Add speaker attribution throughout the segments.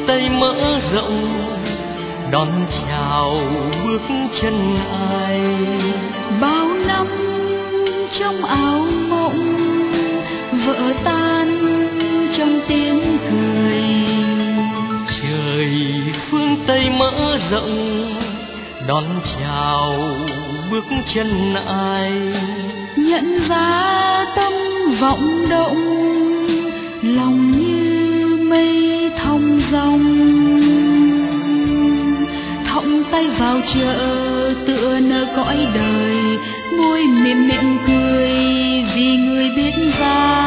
Speaker 1: Tây mở rộng đón chào bước chân ai.
Speaker 2: Bao năm trong áo mộng vỡ tan trong tiếng cười.
Speaker 1: Trời phương Tây mở rộng đón chào bước chân ai.
Speaker 2: Nhận ra tâm vọng động lòng như mây thong dong. Thõng tay vào chợ tựa nở cõi đời, môi mềm miệng cười vì người biết ra.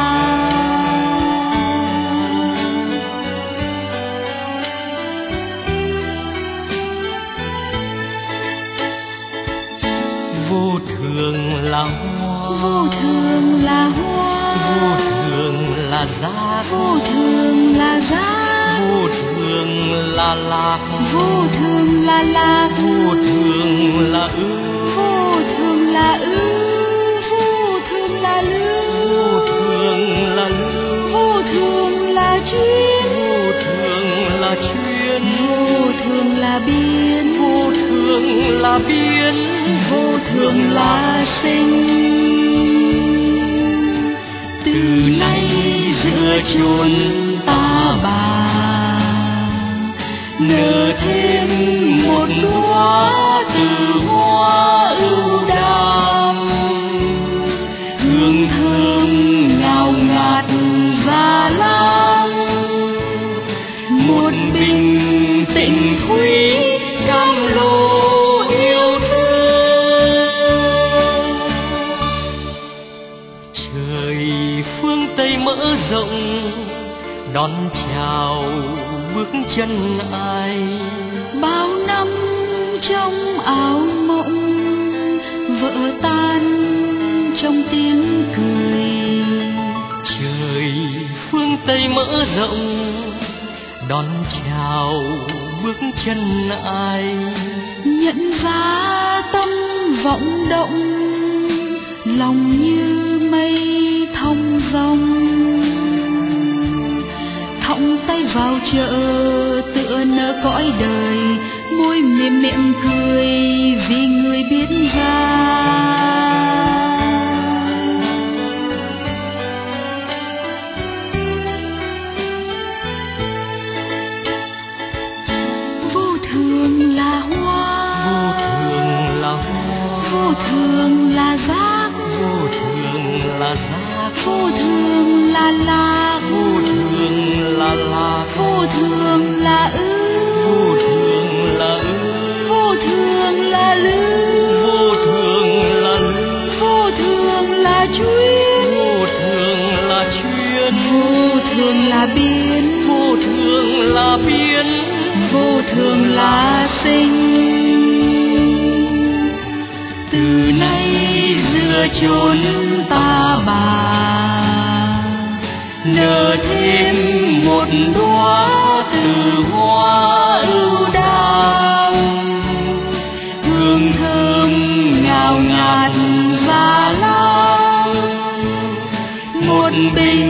Speaker 1: Vô thường là hoa,
Speaker 2: Vô thường là hoa,
Speaker 1: vô thường là giá,
Speaker 2: vô thường là giá,
Speaker 1: vô thường là lạc,
Speaker 2: vô thường là lạc,
Speaker 1: vô thường là ư,
Speaker 2: vô thường là ư, vô thường là lưu,
Speaker 1: vô thường là lưu,
Speaker 2: vô thường là chuyên,
Speaker 1: vô thường là chuyên,
Speaker 2: vô thường là biến,
Speaker 1: vô thường là biến,
Speaker 2: vô thường là sinh. Từ nay giữa chốn ta bà nở thêm một đóa từ hoa ưu đàm, hương thơm ngào ngạt và lam, một bình tĩnh quý cam lồ yêu thương.
Speaker 1: Trời phương Tây mở rộng đón chào bước chân ai.
Speaker 2: Bao năm trong áo mộng vỡ tan trong tiếng cười.
Speaker 1: Trời phương Tây mở rộng đón chào bước chân ai.
Speaker 2: Nhận ra tâm vọng động lòng như mây thong dong. Thõng tay vào chợ tựa nở cõi đời, môi mềm miệng cười vì người biết ra. Vô thường là hoa,
Speaker 1: Vô thường là hoa,
Speaker 2: vô thường là giác,
Speaker 1: vô thường là giác,
Speaker 2: vô thường là lạc,
Speaker 1: vô thường là lạc,
Speaker 2: vô thường là ư,
Speaker 1: vô thường là ư,
Speaker 2: vô thường là lưu,
Speaker 1: vô thường là lưu,
Speaker 2: vô thường là chuyên,
Speaker 1: vô thường là chuyên,
Speaker 2: vô thường là biến,
Speaker 1: vô thường là biến,
Speaker 2: vô thường là sinh. Từ nay giữa chốn ta bà nở thêm một đóa từ hoa ưu đàm, hương thơm ngào ngạt và lam, một bình